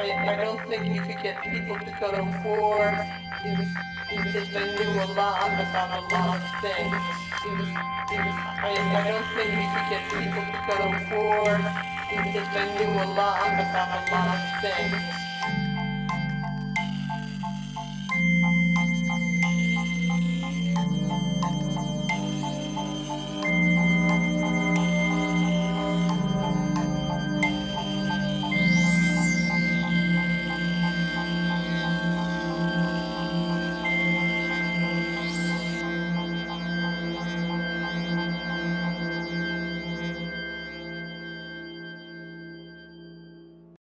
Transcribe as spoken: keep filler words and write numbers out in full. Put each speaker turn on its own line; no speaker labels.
I, I don't think you could get people to go to war if, if they knew a lot about a lot of things. If, if, I, I don't think you could get people to go to war if they knew a lot about a lot of things.